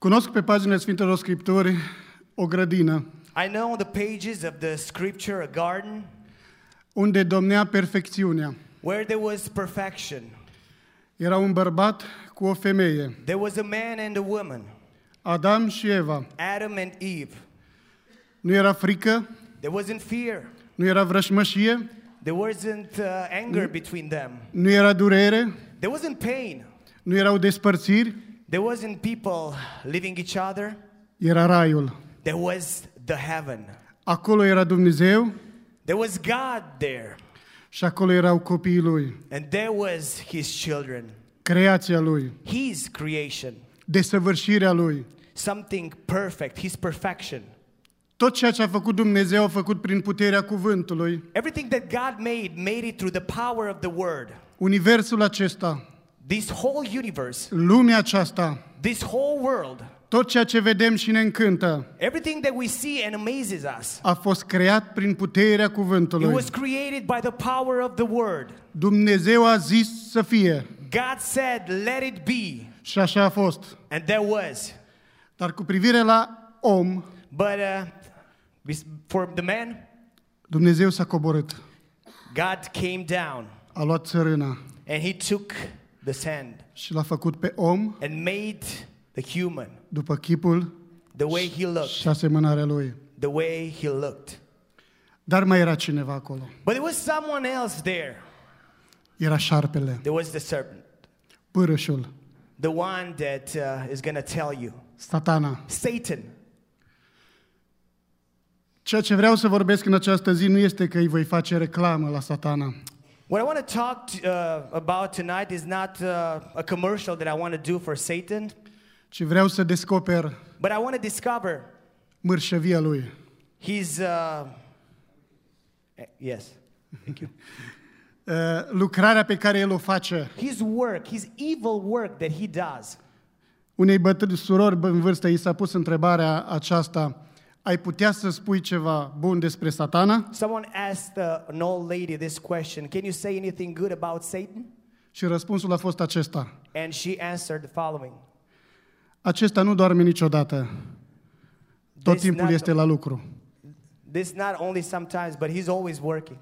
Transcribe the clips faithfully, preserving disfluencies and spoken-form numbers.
Cunosc pe paginile Sfintelor Scripturi o grădină I know on the pages of the scripture a garden unde domnea perfecțiunea. where there was perfection. Era un bărbat cu o femeie, There was a man and a woman, Adam și Eva. Adam and Eve. Nu era frică, There wasn't fear. nu era vrășmășie, There wasn't uh, anger between them. nu era durere, There wasn't pain. nu erau despărțiri, There wasn't people leaving each other. era raiul. There was the heaven. Acolo era Dumnezeu There was God there. și acolo erau copiii Lui, And there was His children. creația Lui, His creation. desăvârșirea Lui. Something perfect. His perfection. Tot ceea ce a făcut Dumnezeu a făcut prin puterea cuvântului. Everything that God made, made it through the power of the Word. Universul acesta, This whole universe, lumea aceasta, this whole world, tot ceea ce vedem și ne încântă, everything that we see and amazes us, a fost creat prin puterea it cuvântului. was created by the power of the Word. Dumnezeu a zis să fie God said, let it be. și așa a fost. And there was. Dar cu privire la om, But uh, bes- for the man, Dumnezeu s-a coborât, God came down a luat țărâna and He took the sand și l-a făcut pe om and made the human după chipul the way he looked, și asemănarea lui. the way he looked. Dar mai era cineva acolo. But there was someone else there. Era șarpele, There was the serpent, pârâșul, the one that uh, is going to tell you, Satana. Satan. Ceea ce vreau să vorbesc în această zi nu este că îi voi face reclamă la Satana. What I want to talk to, uh, about tonight is not uh, a commercial that I want to do for Satan, Ci vreau să descoper but I want to discover mărșăvia lui. his, uh, eh, yes, thank you, Uh, lucrarea pe care el o face. his work, his evil work that he does. Unei bătrâni surori în vârstă i s-a pus întrebarea aceasta: ai putea să spui ceva bun despre Satana? Someone asked uh, an old lady this question, can you say anything good about Satan? Și răspunsul a fost acesta: And she answered the following. acesta nu doarme niciodată. Tot This timpul not- este la lucru. This not only sometimes, but he's always working.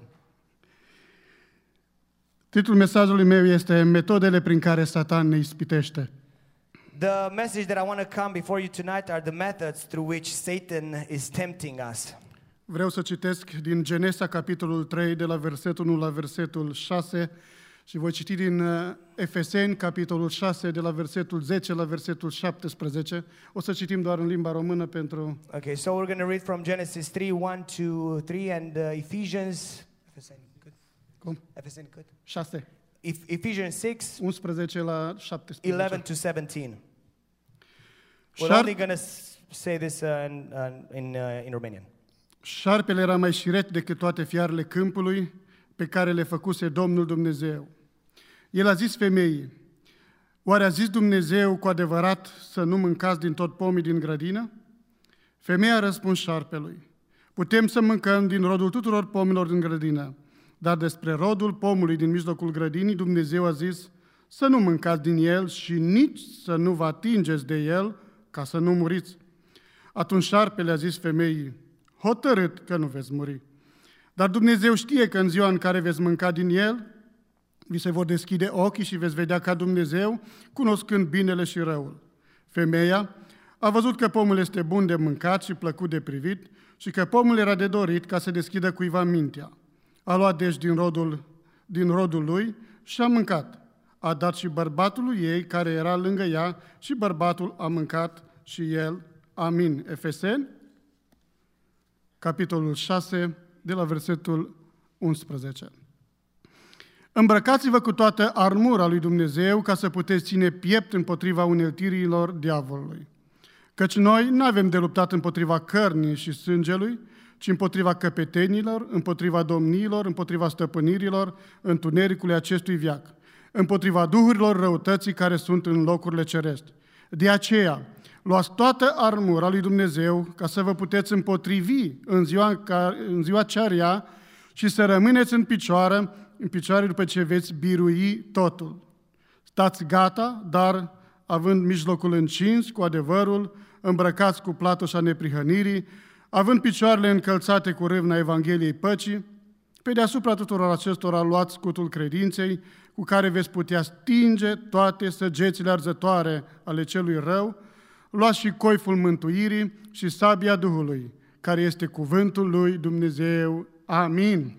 Titlul mesajului meu este Metodele prin care Satan ne ispitește. The message that I want to come before you tonight are the methods through which Satan is tempting us. Vreau să citesc din Genesa, capitolul trei, de la versetul unu la versetul șase, și voi citi din uh, Efeseni, capitolul șase, de la versetul zece la versetul șaptesprezece. O să citim doar în limba română pentru... Okay, so we're going to read from Genesis three, one to three, and uh, Ephesians, Cum? Ephesians, good. șase, Eph- Ephesians six, unsprezece la șaptesprezece. eleven to seventeen. We're Șar- only going to say this uh, in, uh, in, uh, in Romanian. Șarpele era mai șiret decât toate fiarele câmpului pe care le făcuse Domnul Dumnezeu. El a zis femeii: oare a zis Dumnezeu cu adevărat să nu mâncați din tot pomii din grădină? Femeia a răspuns șarpelui: putem să mâncăm din rodul tuturor pomilor din grădină, dar despre rodul pomului din mijlocul grădinii Dumnezeu a zis să nu mâncați din el și nici să nu vă atingeți de el ca să nu muriți. Atunci șarpele a zis femeii: hotărât că nu veți muri. Dar Dumnezeu știe că în ziua în care veți mânca din el, vi se vor deschide ochii și veți vedea ca Dumnezeu, cunoscând binele și răul. Femeia a văzut că pomul este bun de mâncat și plăcut de privit și că pomul era de dorit ca să deschidă cuiva mintea. A luat deci din rodul, din rodul lui și a mâncat. A dat și bărbatului ei care era lângă ea și bărbatul a mâncat și el. Amin. Efeseni, capitolul șase, de la versetul unsprezece. Îmbrăcați-vă cu toată armura lui Dumnezeu ca să puteți ține piept împotriva uneltirilor diavolului. Căci noi nu avem de luptat împotriva cărnii și sângelui, ci împotriva căpetenilor, împotriva domniilor, împotriva stăpânirilor, întunericului acestui veac, împotriva duhurilor răutății care sunt în locurile cerești. De aceea, luați toată armura lui Dumnezeu ca să vă puteți împotrivi în ziua, în ziua ce are ea și să rămâneți în picioare, în picioare după ce veți birui totul. Stați gata, dar având mijlocul încins cu adevărul, îmbrăcați cu platoșa neprihănirii, având picioarele încălțate cu râvna Evangheliei păcii, pe deasupra tuturor acestora luați scutul credinței, cu care veți putea stinge toate săgețile arzătoare ale celui rău, luați și coiful mântuirii și sabia Duhului, care este cuvântul lui Dumnezeu. Amin.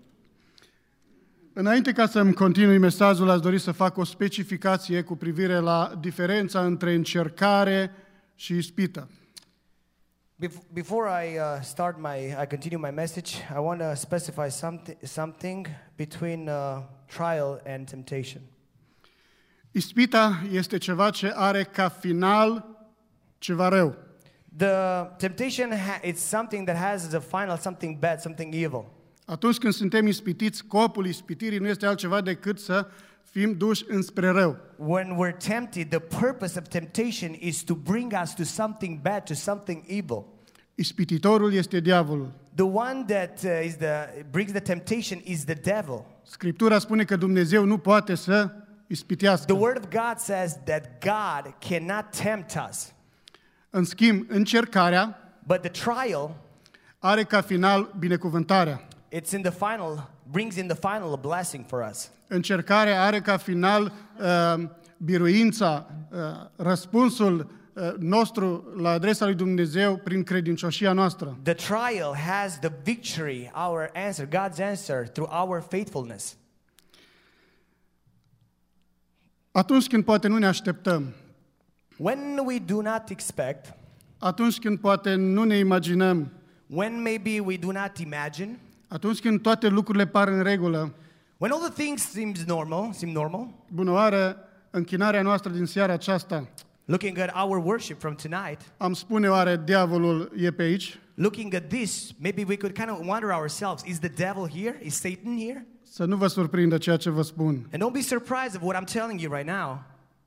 Înainte ca să-mi continui mesajul, aș dori să fac o specificație cu privire la diferența între încercare și ispită. Before I uh, start my, I continue my message, I want to specify something, something between uh, trial and temptation. Ispita este ceva ce are ca final ceva rău. The temptation, ha- it's something that has as a final something bad, something evil. Atunci când suntem ispitiți, scopul ispitirii nu este altceva decât să fim duși înspre rău. When we're tempted, the purpose of temptation is to bring us to something bad, to something evil. Ispititorul este diavolul. The one that uh, is the brings the temptation is the devil. Scriptura spune că Dumnezeu nu poate să ispitească. The word of God says that God cannot tempt us. În schimb, încercarea But the trial, are ca final binecuvântarea. it's in the final, brings in the final a blessing for us. Încercarea are ca final uh, biruința, uh, răspunsul uh, nostru la adresa lui Dumnezeu prin credincioșia noastră. The trial has the victory, our answer, God's answer through our faithfulness. Atunci când poate nu ne așteptăm, When we do not expect, atunci când poate nu ne imaginăm, when maybe we do not imagine, atunci când toate lucrurile par în regulă, when all the things seems normal, seem normal, bună oară, închinarea noastră din seara aceasta, looking at our worship from tonight, am spune oare diavolul e pe aici? looking at this, maybe we could kind of wonder ourselves, is the devil here? Is Satan here? Să nu vă surprindă ceea ce vă spun. And don't be surprised of what I'm telling you right now.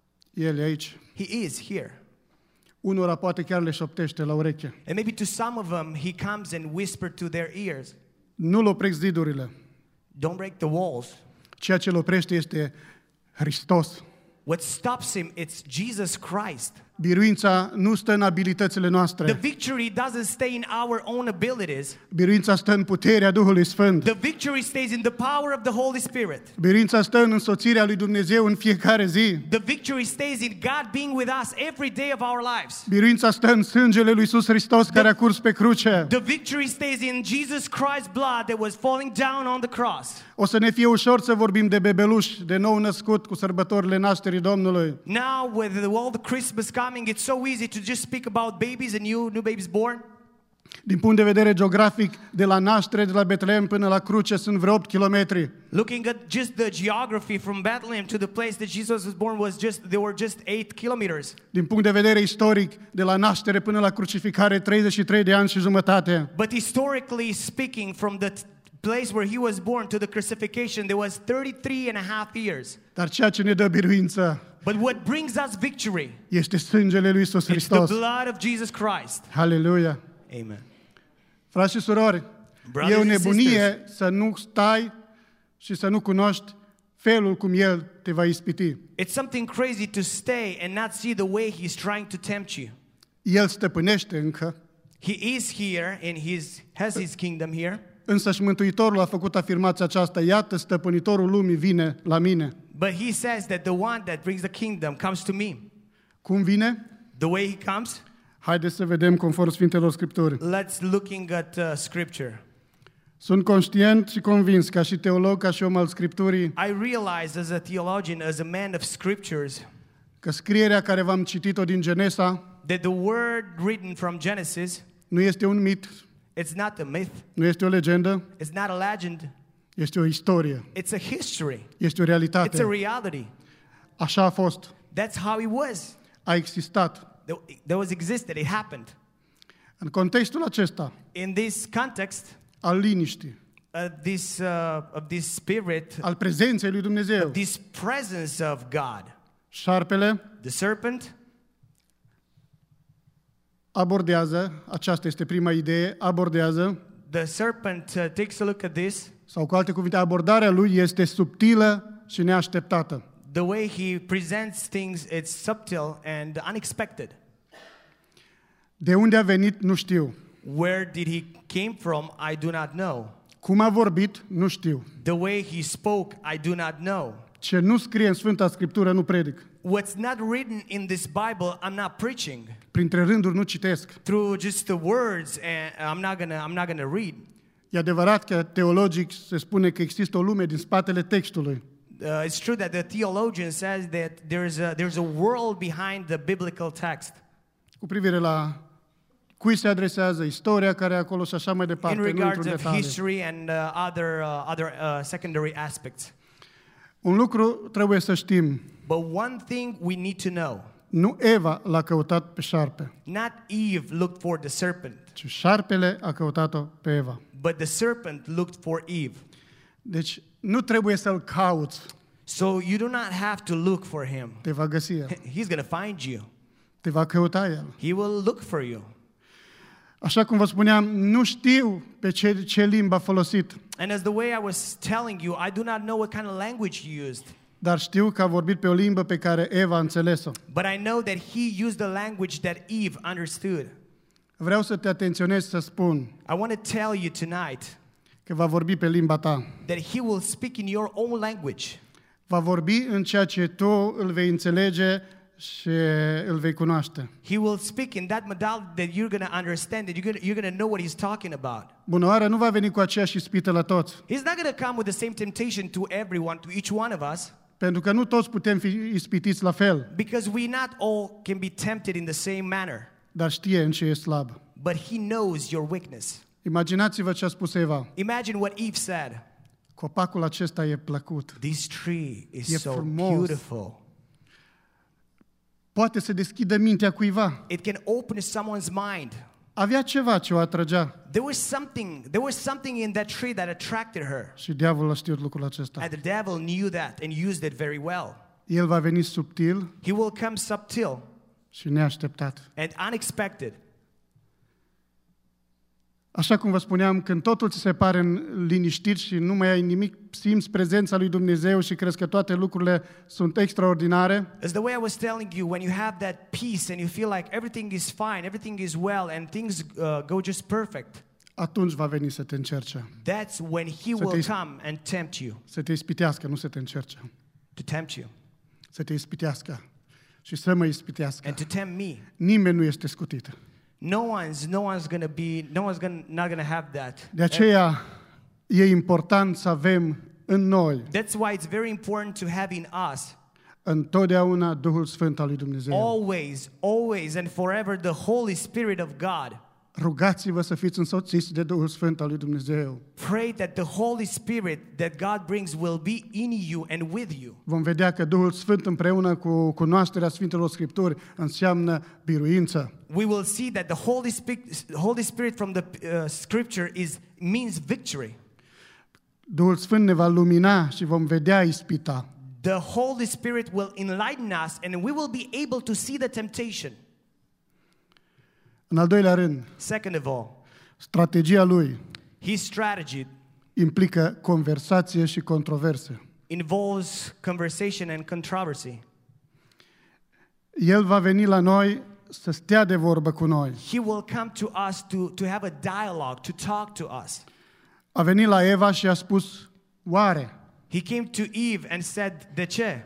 El e aici. He is here. Unora poate chiar le șoptește la ureche. And maybe to some of them, he comes and whispers to their ears. Nu-l opresc zidurile. Don't break the walls. Ceea ce îl oprește este Hristos. What stops him, it's Jesus Christ. Biruința nu stă în abilitățile The noastre. victory doesn't stay in our own abilities. Biruința stă în puterea Duhului Sfânt. The victory stays in the power of the Holy Spirit. Biruința stă în însoțirea lui Dumnezeu în fiecare zi. The victory stays in God being with us every day of our lives. Biruința stă în sângele lui Iisus Hristos care a curs pe cruce. The victory stays in Jesus Christ's blood that was falling down on the cross. O să ne fie ușor să vorbim de bebeluș, de nou născut cu sărbătorile nașterii Domnului. Now, with the, all the Christmas coming, it's so easy to just speak about babies and new, new babies born. Din punct de vedere geografic, de la naștere, de la Betlehem până la cruce, sunt vreo opt kilometri. Looking at just the geography from Bethlehem to the place that Jesus was born was just, there were just eight kilometers. Din punct de vedere istoric, de la naștere până la crucificare, treizeci și trei de ani și jumătate. But historically speaking, from the t- place where he was born to the crucifixion, there was thirty-three and a half years. Dar ceea ce ne dă biruință But what brings us victory, este sângele lui Iisus it's the Hristos. blood of Jesus Christ. Haleluia! Amen. Frați și surori, Brothers e o and nebunie să nu stai și să nu cunoști felul cum El te va ispiti. It's something crazy to stay and not see the way he's trying to tempt you. El stăpânește încă, He is here and he's has his kingdom here. însă și Mântuitorul a făcut afirmația aceasta: iată, stăpânitorul lumii vine la mine. But he says that the one that brings the kingdom comes to me. Cum vine? The way he comes, Haideți să vedem conform Sfintelor Scripturi. let's looking at uh, scripture. Sunt conștient și convins, ca și teolog, ca și om al Scripturii, I realized as a theologian, as a man of scriptures, că scrierea care v-am citit-o din Genesa that the word written from Genesis, nu este un mit, it's not a myth, nu este o legendă, it's not a legend, este o istorie, it's a history, este o it's realitate. a reality. Așa a fost, That's how it was. a existat. There was existed, it happened. În contextul acesta In this context, al liniștii, uh, this uh, of this spirit, al prezenței lui Dumnezeu, this presence of God, șarpele the serpent abordează, aceasta este prima idee, abordează, The serpent uh, takes a look at this. sau cu alte cuvinte, abordarea lui este subtilă și neașteptată. the way he presents things, it's subtle and unexpected. De unde a venit, nu știu. Where did he came from? I do not know. Cum a vorbit, nu știu. The way he spoke, I do not know. Ce nu scrie în Sfânta Scriptură, nu predic. What's not written in this Bible, I'm not preaching. Printre rânduri nu citesc. Through just the words, and I'm not gonna, I'm not gonna read. E adevărat că teologic se spune că există o lume din spatele textului. Uh, it's true that the theologian says that there's a, there's a world behind the biblical text. Cu privire la cui se adresează, istoria care e acolo și așa mai departe. In regards nu of history and uh, other, uh, other uh, secondary aspects. Un lucru trebuie să știm. But one thing we need to know. Nu Eva l-a căutat pe șarpe. Not Eve looked for the serpent. Ci șarpele a căutat-o pe Eva. But the serpent looked for Eve. Deci nu trebuie să-l cauți. So you do not have to look for him. Te va găsi el. He's going to find you. Te va căuta el. He will look for you. Așa cum vă spuneam, nu știu pe ce, ce limbă a folosit. And as the way I was telling you, I do not know what kind of language he used. Dar știu că a vorbit pe o limbă pe care Eva a înțeles-o. But I know that he used the language that Eve understood. Vreau să te atenționezi să spun I want to tell you tonight că va vorbi pe limba ta. that he will speak in your own language. Va vorbi în ceea ce tu îl vei înțelege și îl vei cunoaște. He will speak in that modality that you're going to understand, that you're going to, you're going to know what he's talking about. Bună oară, nu va veni cu aceeași ispită la toți. He's not going to come with the same temptation to everyone, to each one of us. Pentru că nu toți putem fi ispitiți la fel. Because we not all can be tempted in the same manner. Dar știe în ce e slab. But he knows your weakness. Imaginați-vă ce a spus Eva. Imagine what Eve said. Copacul acesta e plăcut. This tree is E so frumos. beautiful. Poate să deschidă mintea cuiva. It can open someone's mind. Avea ceva ce o atrăgea. There was something, there was something in that tree that attracted her. Și diavolul a știut lucrul acesta. And the devil knew that and used it very well. El va veni subtil He will come subtle și neașteptat. and unexpected. Așa cum vă spuneam, când totul ți se pare liniștit și nu mai ai nimic, simți prezența lui Dumnezeu și crezi că toate lucrurile sunt extraordinare, As the way I was telling you, when you have that peace and you feel like everything is fine, everything is well, and things uh, go just perfect, atunci va veni să te încerce. that's when he Să will te- come and tempt you, Să te ispitească, nu să te încerce. to tempt you, Să te ispitească și să mă ispitească. and to tempt me. Nimeni nu este scutit. No one's, no one's gonna be, no one's gonna, not gonna have that. De aceea e important să avem în noi That's why it's very important to have in us întotdeauna Duhul Sfânt al lui Dumnezeu. always, always, and forever the Holy Spirit of God. Rugați-vă să fiți însoțiți de Duhul Sfânt al lui Dumnezeu. Pray that the Holy Spirit that God brings will be in you and with you. Vom vedea că Duhul Sfânt împreună cu cunoașterea Sfintelor Scripturi înseamnă biruință. We will see that the Holy Spirit, Holy Spirit from the uh, Scripture is means victory. Duhul Sfânt ne va lumina și vom vedea ispita. The Holy Spirit will enlighten us, and we will be able to see the temptation. În al doilea rând, Second of all, strategia lui his strategy implică conversație și controverse. involves conversation and controversy. El va veni la noi să stea de vorbă cu noi. He will come to us to, to have a dialogue, to talk to us. A venit la Eva și a spus, oare? He came to Eve and said, de ce?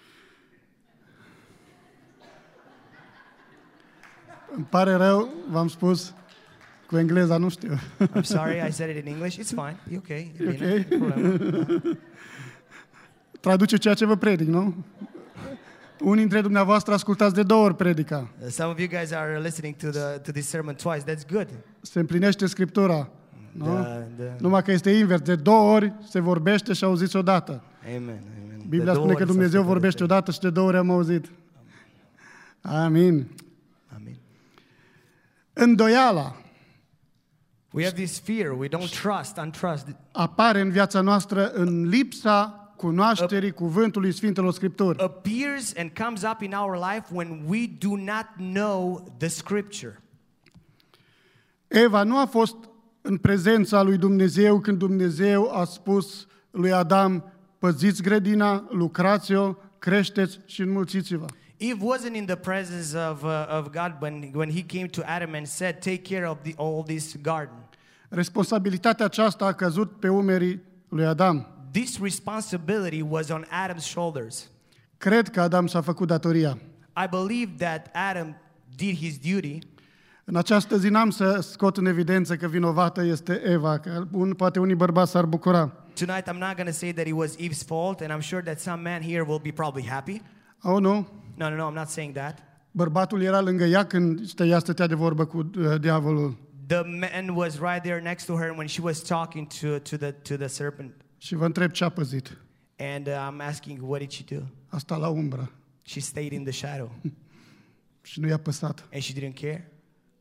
Îmi pare rău, v-am spus cu engleza, nu știu. I'm sorry, I said it in English. It's fine. E okay. E Bine, ok? no problema. Traduce ceea ce vă predic, nu? Unii dintre dumneavoastră ascultați de două ori predica. Uh, Some of you guys are listening to the to this sermon twice. That's good. Se împlinește Scriptura. Nu? The- the- Numai că este invers. De două ori se vorbește și auziți odată. Amen. Amen. Biblia The spune că door is Dumnezeu open. vorbește odată și de două ori am auzit. Amin. Amen. Îndoiala We have this fear. We don't trust, untrust. apare în viața noastră în lipsa cunoașterii cuvântului Sfintelor Scripturi. Appears and comes up in our life when we do not know the Scripture. Eva nu a fost în prezența lui Dumnezeu când Dumnezeu a spus lui Adam, păziți grădina, lucrați-o, creșteți și înmulțiți-vă. Eve wasn't in the presence of, uh, of God when, when he came to Adam and said, take care of the, all this garden. Responsabilitatea aceasta a căzut pe umerii lui Adam. This responsibility was on Adam's shoulders. Cred că Adam și-a făcut datoria. I believe that Adam did his duty. În această zi n-am să scot în evidență că vinovată este Eva, că un, poate unii bărbați s-ar bucura. Tonight I'm not going to say that it was Eve's fault, and I'm sure that some man here will be probably happy. Oh, nu? No, no, no, I'm not saying that. Bărbatul era lângă ea când ea stătea de vorbă cu uh, diavolul. The man was right there next to her when she was talking to, to, the, to the serpent. Și vă întreb ce a păzit. And uh, I'm asking, what did she do? A stat la umbră. She stayed in the shadow. Și nu i-a păsat. And she didn't care?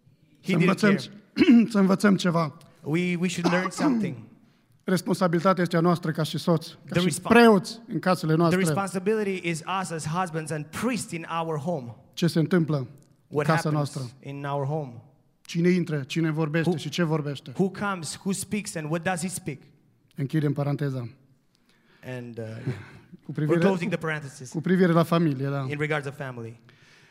He Să didn't învățăm, care. să învățăm ceva. We, we should learn something. Responsabilitatea este a noastră ca și soți, ca The și respo- preoți în casele The noastre. responsibility is us as husbands and priests in our home. Ce se întâmplă în What casa happens noastră? in our home? Cine intră, cine vorbește Who- și ce vorbește. Who comes, who speaks, and what does he speak? Închidem paranteza. And uh, yeah. Cu We're privire, closing the parenthesis cu privire la familie, da. in regards of family.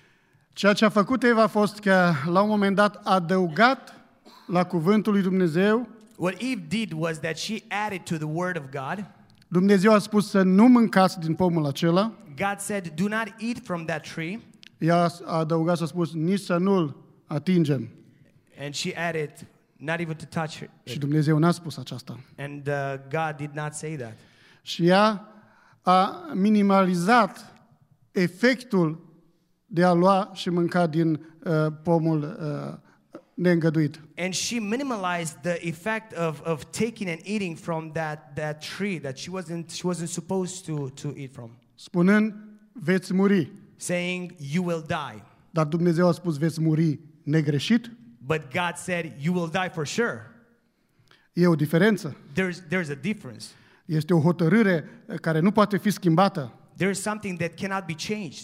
Ceea ce a făcut Eva a fost că la un moment dat a adăugat la cuvântul lui Dumnezeu. What Eve did was that she added to the word of God. Dumnezeu a spus să nu mâncați din pomul acela. God said, do not eat from that tree. Ea a adăugat și a spus nici să nu-l atingem. And she added, not even to touch it. Și Dumnezeu n-a spus aceasta. And uh, God did not say that. Și ea a minimalizat efectul de a lua și mânca din uh, pomul uh, neîngăduit. And she minimalized the effect of, of taking and eating from that, that tree that she wasn't, she wasn't supposed to, to eat from. Spunând, veți muri. Saying, you will die. Dar Dumnezeu a spus, veți muri negreșit. But God said, you will die for sure. E o diferență. There's, there's a difference. Este o hotărâre care nu poate fi schimbată. There's something that cannot be changed.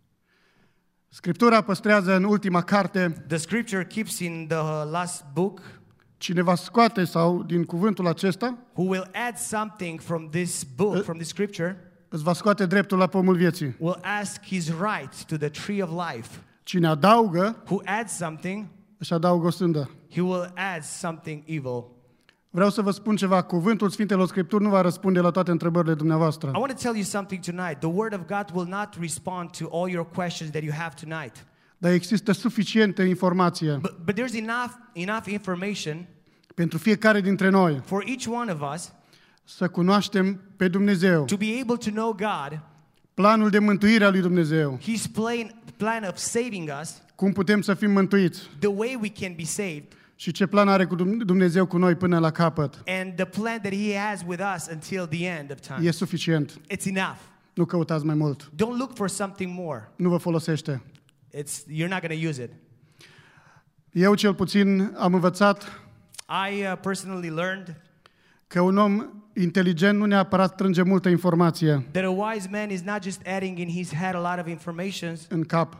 Scriptura păstrează în ultima carte, The scripture keeps in the last book, cine va scoate sau din cuvântul acesta, who will add something from this book, from this scripture, îți va scoate dreptul la pomul vieții. will ask his right to the tree of life. Cine adaugă, Who adds something, își adaugă o sândă. he will add something evil. Vreau să vă spun ceva, cuvântul Sfintelor Scripturi nu va răspunde la toate întrebările dumneavoastră. I want to tell you something tonight. The word of God will not respond to all your questions that you have tonight. Dar există suficientă informație But, but there's enough, enough information pentru fiecare dintre noi for each one of us să cunoaștem pe Dumnezeu, to be able to know God, planul de mântuire a lui Dumnezeu, his plan, plan of saving us, cum putem să fim mântuiți the way we can be saved, și ce plan are cu Dumnezeu cu noi până la capăt. and the plan that he has with us until the end of time. E suficient. It's enough. Nu căutați mai mult. Don't look for something more. Nu vă folosește. It's, you're not going to use it. Eu cel puțin am învățat I uh, personally learned că un om inteligent nu neapărat strânge multă informație that a wise man is not just adding in his head a lot of information, în cap,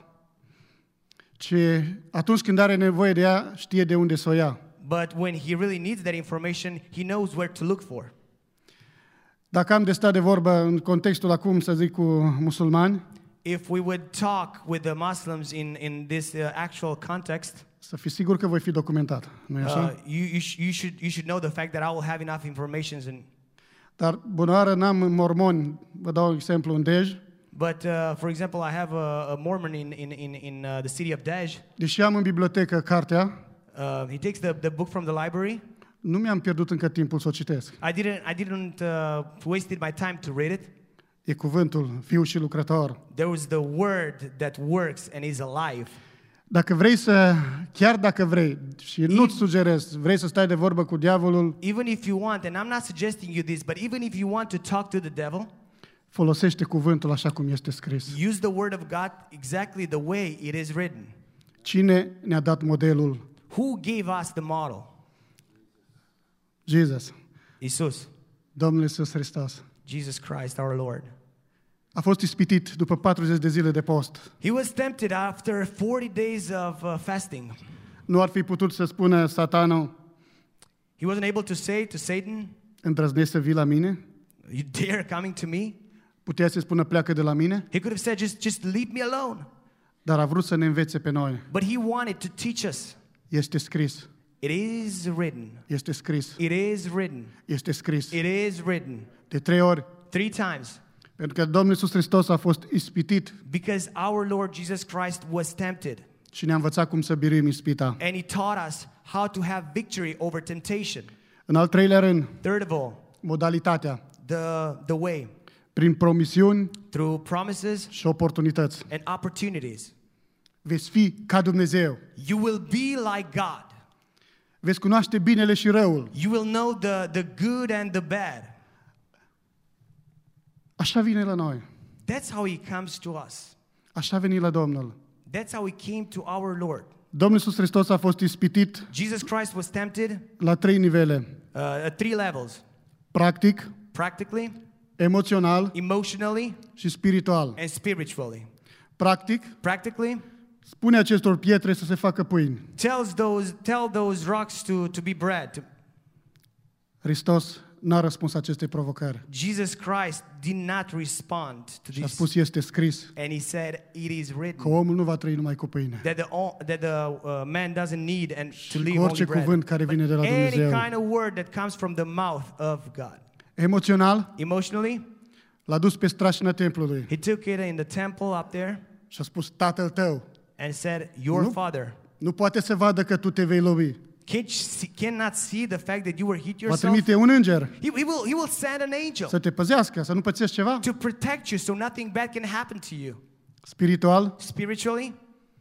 ci atunci când are nevoie de ea, știe de unde să o ia. but when he really needs that information, he knows where to look for. Dacă am de stat de vorbă în contextul acum, să zic, cu musulmani, If we would talk with the Muslims in, in this uh, actual context, să fii sigur că voi fi documentat. Nu e uh, așa? you, you, sh- you, should, you should know the fact that I will have enough information. And, Dar bunoară n-am mormoni, vă dau un exemplu, în Dej, but, uh, for example, I have a, a Mormon in, in, in, in uh, the city of Dej. deși am în bibliotecă cartea, Uh, he takes the, the book from the library. nu mi-am pierdut încă timpul să o citesc. I didn't, I didn't uh, wasted my time to read it. E cuvântul, fiu și lucrător. There was the word that works and is alive. Dacă vrei să, chiar dacă vrei, și nu-ți sugerez, vrei să stai de vorbă cu diavolul, Even if you want, and I'm not suggesting you this, but even if you want to talk to the devil, folosește cuvântul așa cum este scris. use the word of God exactly the way it is written. Cine ne-a dat modelul? Who gave us the model? Jesus, Jesus. Domnul Iisus Hristos. Jesus Christ, our Lord. A fost ispitit după patruzeci de zile de post. He was tempted after forty days of uh, fasting. Nu ar fi putut să spună Satanul, He wasn't able to say to Satan, îndrăznești să vii la mine? you dare coming to me? Putea să spună pleacă de la mine, He could have said, just, just leave me alone. dar a vrut să ne învețe pe noi. But he wanted to teach us. Este scris, It is written. este scris, It is written. este scris. It is written. De trei ori, Three times. pentru că Domnul Iisus Hristos a fost ispitit Because our Lord Jesus Christ was tempted. și ne-a învățat cum să biruim ispita. And he taught us how to have victory over temptation. În al treilea rând, Third of all, modalitatea, the, the way. prin promisiuni Through promises și oportunități. and opportunities. Veți fi ca Dumnezeu. You will be like God. Veți cunoaște binele și răul. You will know the, the good and the bad. Așa vine la noi. That's how he comes to us. Așa a venit la Domnul. That's how he came to our Lord. Domnul Iisus Hristos a fost ispitit Jesus Christ was tempted la trei nivele. uh, at three levels. Practic, Practically, emoțional emotionally, și spiritual. and spiritually. Practic, Practically, spune acestor pietre să se facă pâini. tells those, tell those rocks to, to be bread. To- Hristos n-a răspuns acestei provocări. Jesus Christ did not respond to Și a this. spus, este scris And he said, it is că written omul nu va trăi numai cu pâine. that the, o- that the uh, man doesn't need and to cu live orice only bread. cuvânt care vine de la Any Dumnezeu. kind of word that comes from the mouth of God. Emoțional, Emotionally, l-a dus pe strașina templului he took it in the temple up there și a spus, tatăl tău and said, your Nu. father nu poate să vadă că tu te vei lovi. can't see, cannot see the fact that you were hit Va yourself. trimite un înger He, he, will, he will send an angel să te păzească, să nu pățești ceva. to protect you so nothing bad can happen to you. Spiritual, Spiritually,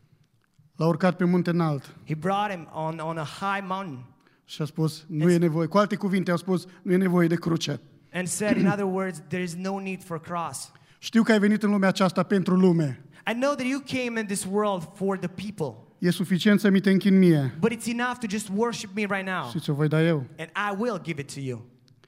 l-a urcat pe munte înalt he brought him on, on a high mountain și a spus, nu e nevoie. Cu alte cuvinte, au spus, nu e nevoie de cruce. and said, in other words, there is no need for cross. Știu că ai venit în lumea aceasta pentru lume. I know that you came in this world for the people, E suficient să mi te închin mie but it's enough to just worship me right now, și ți-o voi da eu. and I will give it to you.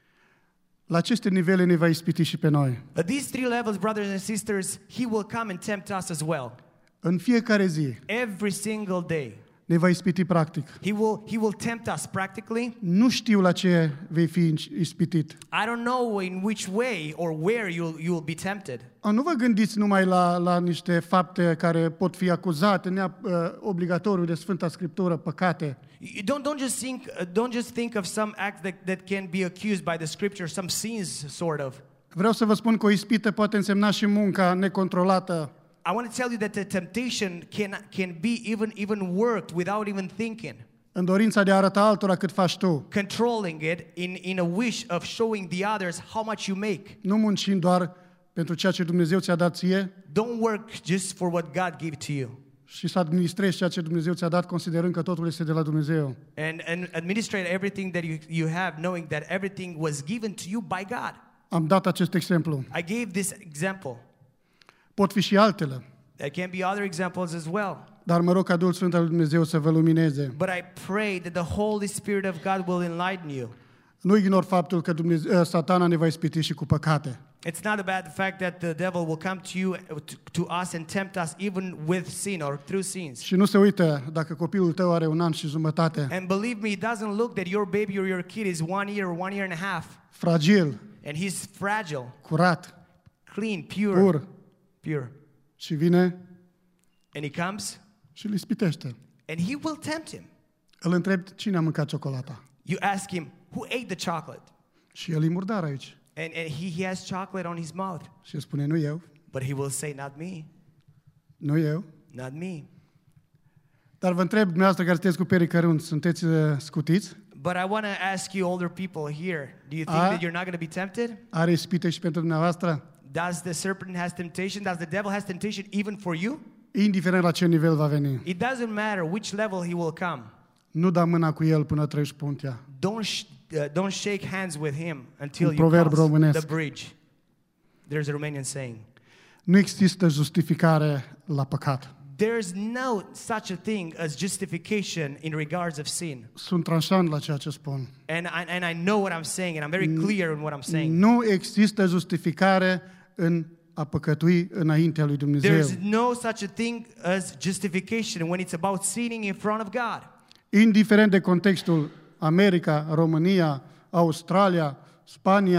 La aceste nivele ne va ispiti și pe noi. At these three levels, brothers and sisters, he will come and tempt us as well. În fiecare zi Every single day. ne va ispiti practic. He will, he will tempt us practically. Nu știu la ce vei fi ispitit. I don't know in which way or where you'll, you'll be tempted. A, nu vă gândiți numai la, la niște fapte care pot fi acuzate, nea, uh, obligatoriu de Sfânta Scriptură, păcate. You don't, don't, just think, uh, don't just think of some acts that, that can be accused by the scripture, some sins, sort of. Vreau să vă spun că o ispită poate însemna și munca necontrolată. I want to tell you that the temptation can, can be even, even worked without even thinking. În dorința de a arăta altora cât faci tu. Controlling it in, in a wish of showing the others how much you make. Nu muncind doar pentru ceea ce Dumnezeu ți-a dat ție Don't work just for what God gave to you. și să administrezi ceea ce Dumnezeu ți-a dat considerând că totul este de la Dumnezeu. And, and administrate everything that you, you have, knowing that everything was given to you by God. Am dat acest exemplu. I gave this example. Pot fi și altele. There can be other examples as well. Dar mă rog ca Duhul Sfânt al lui Dumnezeu să vă lumineze. But I pray that the Holy Spirit of God will enlighten you. Nu ignor faptul că Dumnezeu, Satana ne va ispiti și cu păcate. It's not about the fact that the devil will come to you, to, to us and tempt us even with sin or through sins. Și nu se uită dacă copilul tău are un an și jumătate, And believe me, it doesn't look that your baby or your kid is one year or one year and a half. fragil, And he's fragile, curat, clean, pure. pur, Pure. și vine And he comes și îl ispitește. and he will tempt him. Îl întreb cine a mâncat ciocolata. You ask him, who ate the chocolate? Și el e murdar aici. And, and he, he has chocolate on his mouth. Și el spune, nu eu, But he will say, not me, nu eu. not me. Dar vă întreb, dumneavoastră care sunteți cu perii cărunți, sunteți uh, scutiți? But I want to ask you, older people here, do you think Ah. that you're not going to be tempted? Are ispite și pentru dumneavoastră? Does the serpent has temptation? Does the devil has temptation even for you? Indiferent la ce nivel va veni. It doesn't matter which level he will come. Nu da mâna cu el până treci puntea. Don't sh- uh, don't shake hands with him until Un you proverb cross românesc. the bridge. There's a Romanian saying. Nu există justificare la păcat. There's no such a thing as justification in regards of sin. Sunt tranșant la ceea ce spun. And I, and I know what I'm saying, and I'm very clear in what I'm saying. Nu există justificare în a păcătui înaintea lui Dumnezeu. There's no such a thing as justification when it's about sinning in front of God. Indiferent de contextul America, România, Australia, Spania,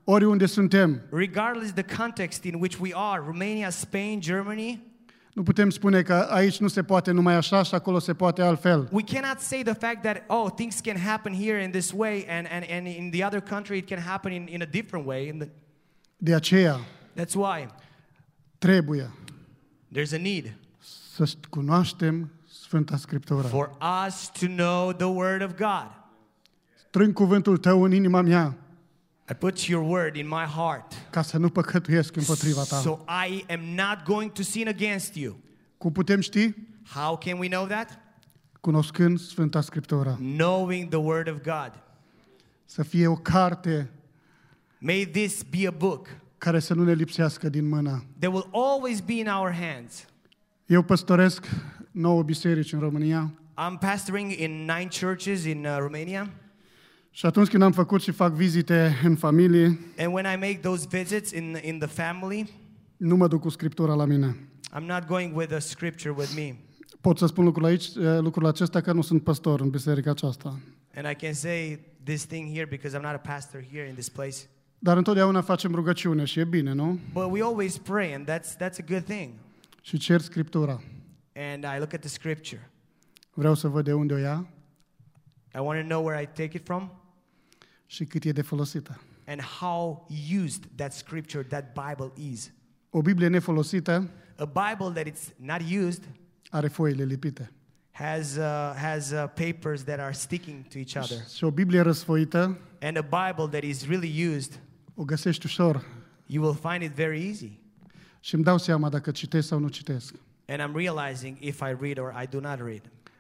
oriunde suntem. regardless the context in which we are, Romania, Spain, Germany, Nu putem spune că aici nu se poate numai așa și acolo se poate altfel. we cannot say the fact that, oh, things can happen here in this way and, and, and in the other country it can happen in, in a different way. In the, De aceea that's why trebuie there's a need să cunoaștem Sfânta Scriptură. for us to know the Word of God. Strâng cuvântul tău în inima mea I put your word in my heart ca să nu păcătuiesc împotriva ta. so I am not going to sin against you. Cum putem ști? How can we know that? Cunoscând Sfânta Scriptură. Knowing the Word of God. Să fie o carte May this be a book care să nu ne lipsească din mână. that will always be in our hands. Eu păstoresc nouă biserici în România I'm pastoring in nine churches in uh, Romania. și atunci când am făcut și fac vizite în familie, And when I make those visits in, in the family, nu mă duc cu Scriptura la mine. I'm not going with a scripture with me. Pot să spun lucrul aici, lucrul acesta că nu sunt pastor în biserica aceasta. And I can say this thing here because I'm not a pastor here in this place. Dar întotdeauna facem rugăciune și e bine, nu? But we always pray and that's, that's a good thing. Și cer Scriptura. And I look at the scripture. Vreau să văd de unde o ia I want to know where I take it from și cât e de folosită. and how used that scripture, that Bible is. O Biblie nefolosită A Bible that it's not used are foile lipite. has, uh, has uh, papers that are sticking to each other. Și o Biblie răsfoită And a Bible that is really used, o găsești ușor you will find it very easy. și îmi dau seama dacă citesc sau nu citesc. And I'm realizing if I read or I do not read.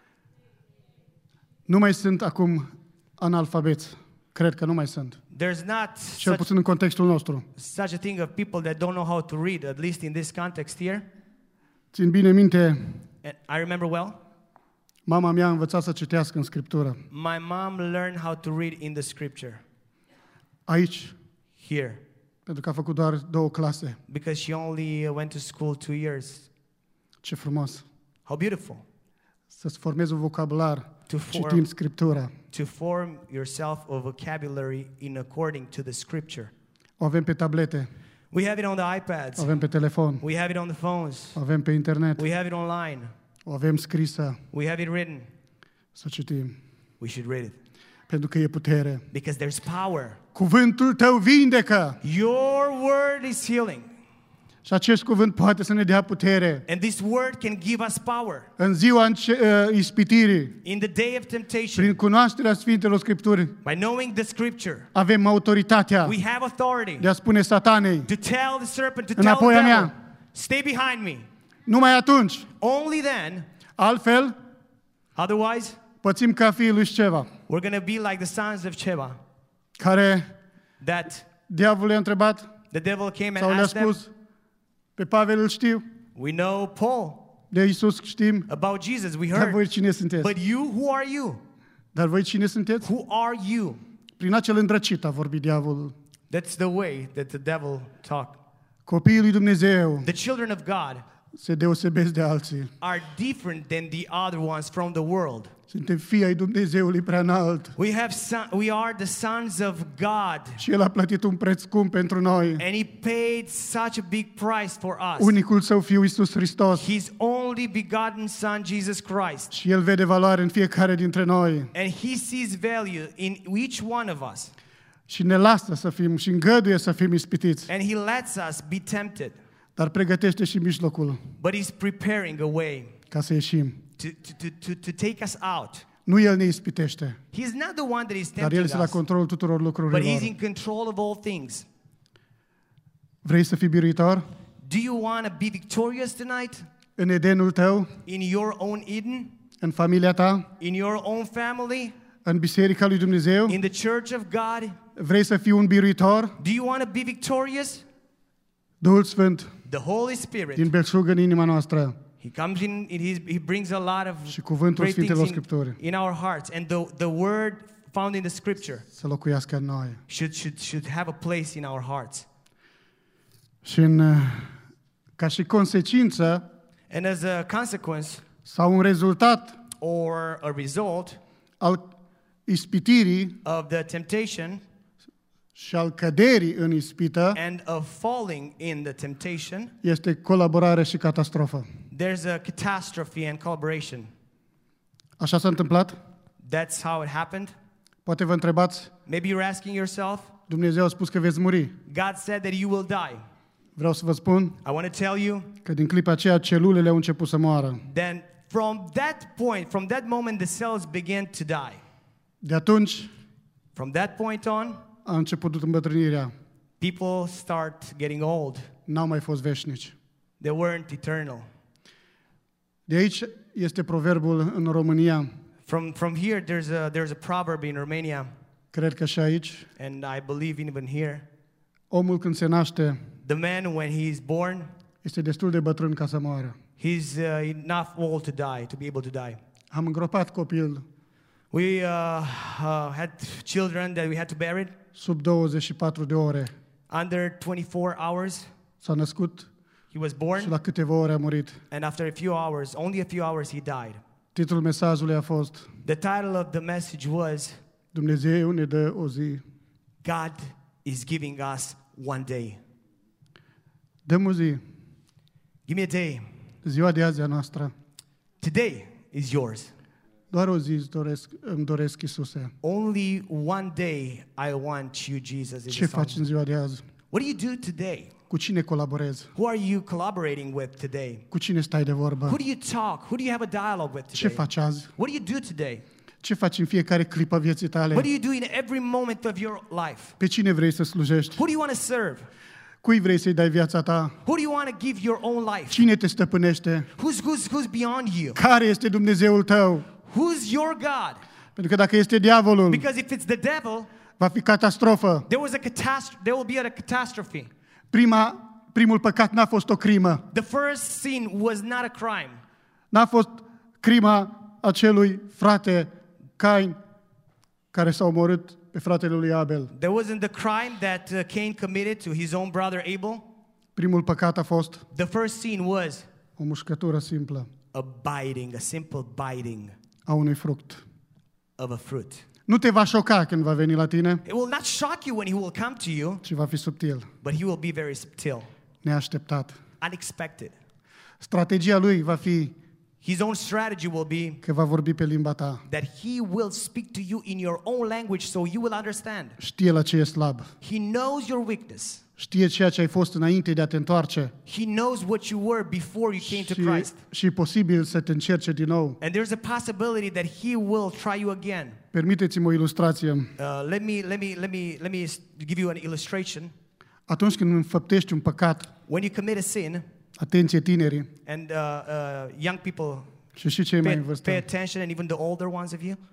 Nu mai sunt acum analfabeți. Cred că nu mai sunt. There's not Cel such, puțin în contextul nostru. such a thing of people that don't know how to read, at least in this context here. Țin bine minte, And I remember well, mama mea a învățat să citească în Scriptură. my mom learned how to read in the scripture Aici, here pentru că a făcut doar două clase. because she only uh, went to school two years. Ce frumos! How beautiful Să-ți formezi un vocabular to form, citind Scriptura. to form yourself a vocabulary in according to the scripture. O avem pe tablete, We have it on the iPads. o avem pe telefon, We have it on the phones. o avem pe internet, We have it online. o avem scrisă. We have it written. Să citim. We should read it Pentru că e putere. because there's power. Cuvântul tău vindecă. Your word is healing. Și acest cuvânt poate să ne dea putere. And this word can give us power În ziua înce- uh, ispitirii, in the day of temptation. prin cunoașterea Sfintelor Scripturi, By knowing the scripture, avem autoritatea we have authority de a spune satanei, to tell the serpent, to tell the înapoi a devil, mea. stay behind me. Numai atunci. Only then, Altfel, otherwise, pățim ca fiii lui Sceva, we're going to be like the sons of Sheba, care that diavolul i-a întrebat the devil came sau and le-a asked them. spus, pe Pavel îl știu, We know Paul, de Iisus știm, about Jesus, we dar heard. voi cine sunteți? But you, who are you? Dar voi cine sunteți? Who are you? Prin acel îndrăcit a vorbit diavolul. That's the way that the devil talked. Copiii lui Dumnezeu The children of God se deosebesc de alții. are different than the other ones from the world. Suntem fii ai Dumnezeului prea înalt. We have son, we are the sons of God, Și El a plătit un preț scump pentru noi. and He paid such a big price for us. Unicul Său Fiu Iisus Hristos. His only begotten Son, Jesus Christ, Și El vede valoare în fiecare dintre noi. and He sees value in each one of us, Și ne lasă să fim și îngăduie să fim ispitiți. and He lets us be tempted, Dar pregătește și mijlocul but He's preparing a way ca să ieșim. to, to, to, to take us out. Nu El ne ispitește, He's not the one that is dar El tempting este la us, controlul tuturor but lucrurilor. He's in control of all things. Vrei să fii biruitor? Do you want to be victorious tonight În Edenul tău, in your own Eden, în familia ta, in your own family, în Biserica lui Dumnezeu? in the church of God? Vrei să fii un biruitor? Do you want to be victorious? Duhul Sfânt The Holy Spirit, din belșug în inima noastră He comes in, and he's, He brings a lot of și cuvântul great things Sfintelor in, Scripturi in our hearts. And the, the word found in the scripture să locuiască în noi. should, should, should have a place in our hearts. Și în, ca și consecință And as a consequence sau un rezultat or a result al ispitirii of the temptation, și al căderii în ispită and of falling in the temptation, este colaborare și catastrofă. there's a catastrophe and collaboration. Așa s-a întâmplat? That's how it happened. Poate vă întrebați, Maybe you're asking yourself, Dumnezeu a spus că veți muri. God said that you will die. Vreau să vă spun I want to tell you, că din clipa aceea celulele au început să moară. then from that point, from that moment, the cells began to die. De atunci From that point on, a început îmbătrânirea. people start getting old. N-au mai fost veșnici. They weren't eternal. De aici este proverbul în România, From from here, there's a there's a proverb in Romania, cred că și aici, and I believe even here, omul când se naște the man when he's born, este destul de bătrân ca să moară. he's uh, enough old to die, to be able to die. Am îngropat copil We uh, uh, had children that we had to bury sub douăzeci și patru de ore. under twenty-four hours. S-a născut He was și born, la câteva ore a murit. and after a few hours, only a few hours, he died. Titlul mesajului a fost The title of the message was, Dumnezeu ne dă o zi. God is giving us one day. Dăm o zi. Give me a day. Ziua de azi a noastră. Today is yours. Doar o zi îți doresc, îmi doresc, Iisuse. Only one day I want you, Jesus. is Ce the song. faci în ziua de azi? What do you do today? Cu cine colaborezi? Who are you collaborating with today? Cu cine stai de vorbă? Who do you talk? Who do you have a dialogue with Ce today? faci azi? What do you do today? Ce faci în fiecare clipă vieții tale? What do you do in every moment of your life? Pe cine vrei să slujești? Who do you want to serve? Cui vrei să-i dai viața ta? Who do you want to give your own life? Cine te stăpânește? Who's, who's, who's beyond you? Care este Dumnezeul tău? Who's your God? Pentru că dacă este diavolul, Because if it's the devil, va fi catastrofă. there was a catastrophe. There will be a catastrophe. Prima, primul păcat n-a fost o crimă. The first sin was not a crime. N-a fost crima acelui frate Cain care s-a omorât pe fratele lui Abel. There wasn't the crime that uh, Cain committed to his own brother Abel. Primul păcat a fost The first sin was o mușcătură simplă a biting, a simple biting a unui fruct. of a fruit. Nu te va șoca când va veni la tine, It will not shock you when he will come to you, ci va fi subtil, but he will be very subtle, neașteptat. unexpected. Strategia lui va fi His own strategy will be că va vorbi pe limba ta. that he will speak to you in your own language so you will understand. Știe la ce e slab. He knows your weakness. Știe ceea ce ai fost înainte de a te întoarce. He knows what you were before you came to Și, Christ. și e posibil să te încerce din nou. And there's a possibility that he will try you again. Permiteți-mi o ilustrație. Uh, let me let me let me let me give you an illustration. Atunci când înfăptești un păcat, When you commit a sin, atenție tinerii and uh, uh, young people și și cei mai pay, în vârstă, pay attention, and even the older ones of you,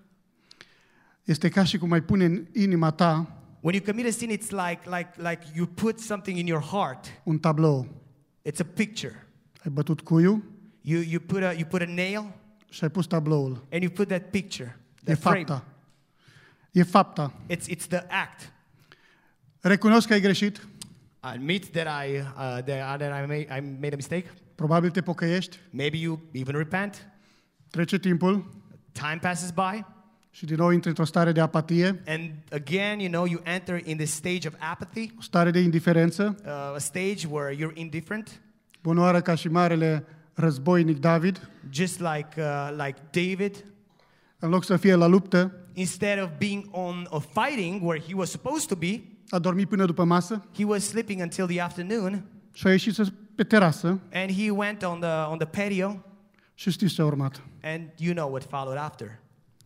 este ca și cum ai pune în inima ta when you commit a sin, it's like like like you put something in your heart. un tablou. It's a picture. Ai bătut cuiul You you put a you put a nail, și ai pus tabloul. and you put that picture, E that frame. fapta. E fapta. It's it's the act. Recunosc că ai greșit. I admit that I uh, that, that I made I made a mistake. Probabil te pocăiești. Maybe you even repent. Trece timpul Time passes by, și din nou intri într-o stare de apatie, and again, you know, you enter in this stage of apathy, o stare de indiferență. uh, a stage where you're indifferent, Bunoară ca și marele războinic David, just like uh, like David. în loc să fie la luptă, Instead of being on of fighting where he was supposed to be, a dormit până după masă he was sleeping until the afternoon, și a ieșit să- pe terasă and he went on the on the patio, și știți ce a urmat. and you know what followed after.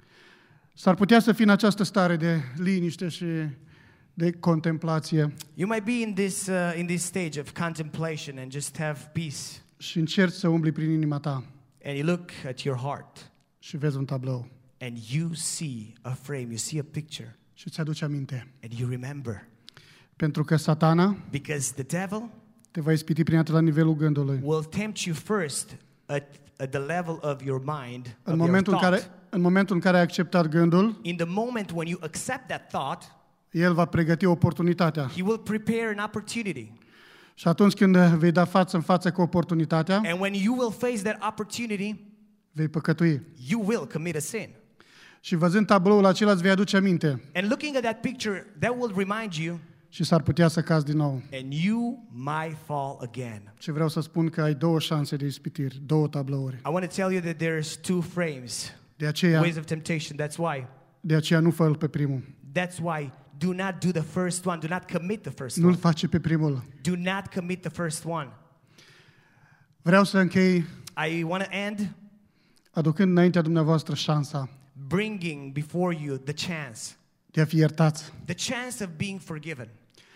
S-ar putea să fii în această stare de liniște și de contemplație You might be in this uh, in this stage of contemplation and just have peace, și încerci să umbli prin inima ta and you look at your heart, și vezi un tablou and you see a frame, you see a picture, și îți aduce aminte. and you remember. Pentru că Satana Because the devil te va ispiti prima dată la nivelul gândului. will tempt you first at, at the level of your mind, În of your momentul, în thought. care, în momentul în care ai acceptat gândul, In the moment when you accept that thought, el va pregăti oportunitatea. he will prepare an opportunity. Și atunci când vei da față în față cu oportunitatea, And when you will face that opportunity, vei păcătui. you will commit a sin. Și văzând tabloul acela îți vei aduce aminte And looking at that picture, that will remind you și s-ar putea să cazi din nou. and you might fall again. Și vreau să spun că ai două șanse de ispitiri, două tablouri. I want to tell you that there's two frames, De aceea, ways of temptation. That's why. de aceea nu fă-l pe primul. That's why do not do the first one. Do not commit the first Nu-l one. face pe primul. Do not commit the first one. Vreau să închei I want to end aducând înaintea dumneavoastră șansa bringing before you the chance, de a fi iertați. the chance of being forgiven.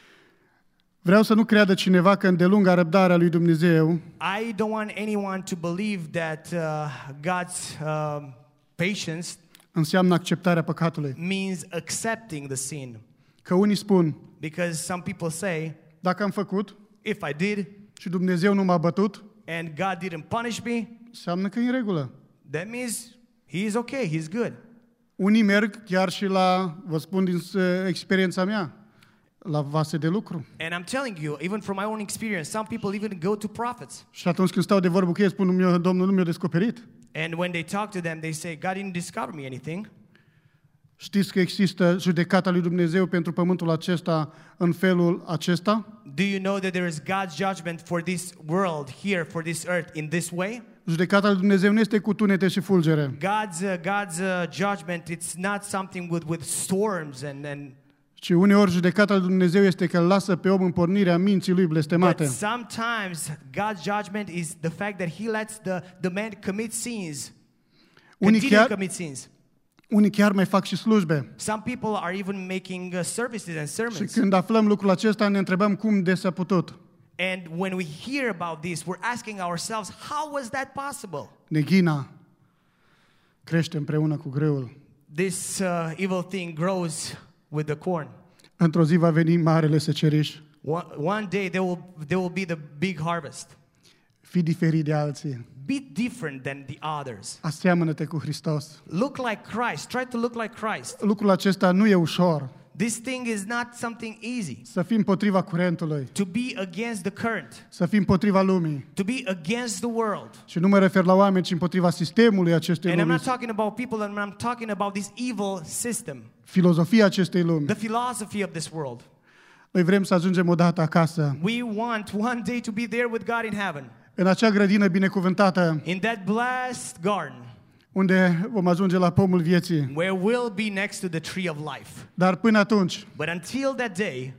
Vreau să nu creadă cineva că îndelunga răbdarea lui Dumnezeu I don't want anyone to believe that uh, God's um, patience înseamnă acceptarea păcatului. means accepting the sin. Că unii spun, Because some people say, dacă am făcut if I did și Dumnezeu nu m-a bătut, and God didn't punish me, înseamnă că e în regulă. that means He's okay, He's good. Unii merg chiar și la, vă spun din uh, experiența mea, la vase de lucru. And I'm telling you, even from my own experience, some people even go to prophets. Și atunci când stau de vorbă cu ei, spun, Domnul nu mi-a descoperit. And when they talk to them, they say, God didn't discover me anything. Știți că există judecata lui Dumnezeu pentru pământul acesta în felul acesta? Do you know that there is God's judgment for this world here, for this earth, in this way? Judecata lui Dumnezeu nu este cu tunete și fulgere, God's uh, God's uh, judgment, it's not something with, with storms and, and ci uneori judecata lui Dumnezeu este că îl lasă pe om în pornirea minții lui but blestemate. sometimes God's judgment is the fact that He lets the, the man commit sins, Unii continue to chiar, commit sins. unii chiar mai fac și slujbe. Some people are even making uh, services and Și sermons. când aflăm lucrul acesta, ne întrebăm cum de s-a putut. And when we hear about this, we're asking ourselves, how was that possible? Neghina crește împreună cu greul. This uh, evil thing grows with the corn. Într-o zi va veni marele seceriș. One, one day there will, there will be the big harvest. Fii diferit de alții. Be different than the others. Aseamănă-te cu Hristos. Look like Christ. Try to look like Christ. Lucrul acesta nu e ușor. This thing is not something easy. Să fii împotriva curentului. To be against the current. Să fii împotriva lumii. To be against the world. Și nu mă refer la oameni, ci împotriva sistemului acestei And I'm lumi. not talking about people, and I'm talking about this evil system. Filozofia acestei lumi. The philosophy of this world. Noi vrem să ajungem odată acasă. We want one day to be there with God in heaven. În acea grădină binecuvântată, In that blessed garden unde vom ajunge la pomul vieții. where we'll be next to the tree of life. Dar până atunci, But until that day,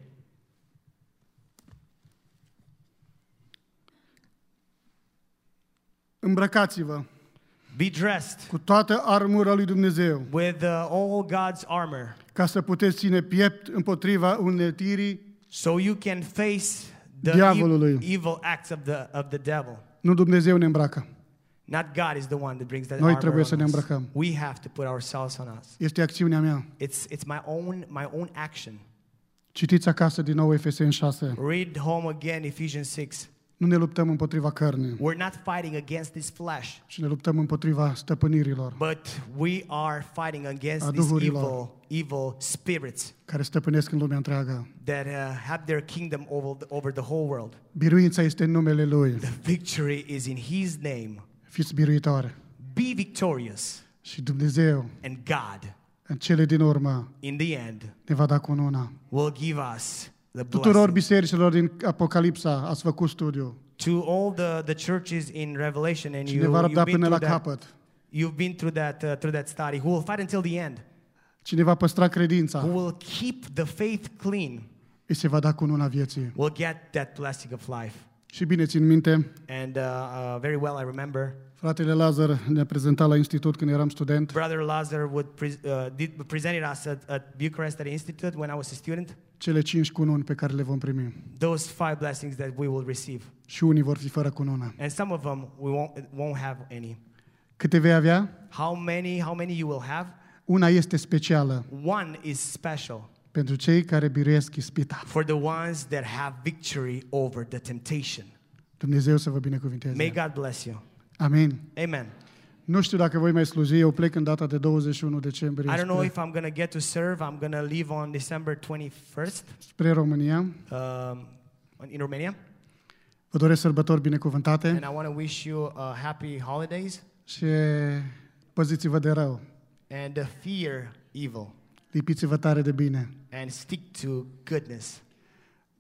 îmbrăcați-vă be dressed cu toată armura lui Dumnezeu, with uh, all God's armor ca să puteți ține piept împotriva uneltirii so you can face the diavolului. ev- evil acts of the, of the devil. Nu Dumnezeu ne îmbracă. Not God is the one that brings that Noi armor trebuie să on ne us. îmbrăcăm. We have to put ourselves on us. Este acțiunea mea. It's, it's my own my own action. Citiți acasă din nou Efeseni șase. Read home again Ephesians six. Nu ne luptăm împotriva cărnii, We're not fighting against this flesh, ci ne luptăm împotriva stăpânirilor but we are fighting against A these duhurilor. evil, evil spirits care stăpânesc în lumea întreagă. that uh, have their kingdom over the, over the whole world. Biruința este în numele Lui. The victory is in His name. Fiți biruitoare. Be victorious, Și Dumnezeu, and God, în cele din urmă, in the end, ne va da cununa. will give us the Tuturor blessing. bisericilor din Apocalipsa ați făcut studiu. To all the, the churches in Revelation, and Cine you, va you've, răbda been până la through that, capăt. you've been through that, uh, through that study, who will fight until the end, Cine va păstra who credința, will keep the faith clean, îi se va da cununa vieții. will get that blessing of life. Și bine țin minte, And uh, uh, very well I remember fratele Lazar ne-a prezentat la institut când eram student Brother Lazar would pre- uh, did, presented us at, at Bucharest at the Institute when I was a student. cele cinci cununi pe care le vom primi. Those five blessings that we will receive. Și unii vor fi fără cunună. And some of them we won't, won't have any. Câte vei avea? How many, how many you will have? Una este specială One is special pentru cei care biruiesc ispita. for the ones that have victory over the temptation. Dumnezeu să vă May binecuvinteze. God bless you. Amin. Amen. Nu știu dacă voi mai sluji, eu plec în data de douăzeci și unu decembrie I don't know spre, if I'm going to get to serve. I'm going to leave on December twenty-first spre România. um, in Romania. Vă doresc sărbători binecuvântate And I want to wish you uh, happy holidays și păziți-vă de rău. and uh, fear evil Lipiți-vă tare de bine. and stick to goodness.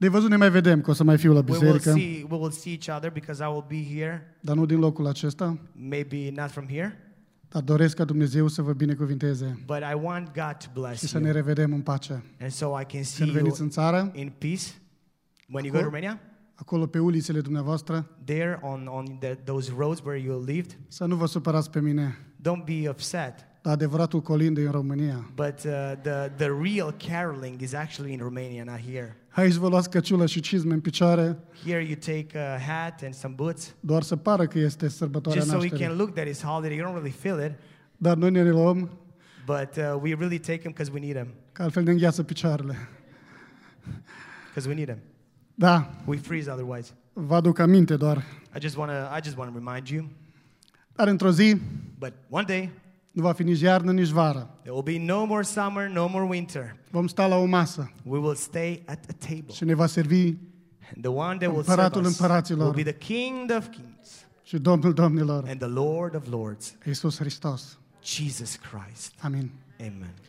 De văzut ne mai vedem, că o să mai fiu la We will biserică, see, we will see each other because I will be here, dar nu din locul acesta, maybe not from here, dar doresc ca Dumnezeu să vă binecuvinteze but I want God to și bless să ne you. revedem în pace. And so I can see Când you veniți în țară, in peace. When you go to Acolo- Romania, acolo pe ulițele dumneavoastră, there on, on the, those roads where you lived, să nu vă supărați pe mine, don't be upset. dar adevăratul colind e în România. But uh, the, the real caroling is actually in Romania, not here. Aici vă luați căciulă și cizme în picioare, Here you take a hat and some boots, doar să pară că este sărbătoarea just so we can nașterii. look that it's holiday. You don't really feel it, Dar noi ne le luăm, but uh, we really take them because we need them. că altfel ne îngheață picioarele. Because we need them. Da, We freeze otherwise. vă aduc aminte doar. I just want to I just want to remind you, Dar într-o zi but one day nu va fi nici iarnă, nici vară. there will be no more summer, no more winter. Vom sta la o masă We will stay at a table. și ne va servi And the one that will serve Împăratul us împăraților. will be the King of Kings și Domnul Domnilor, and the Lord of Lords, Iisus Hristos. Jesus Christ. Amin. Amen.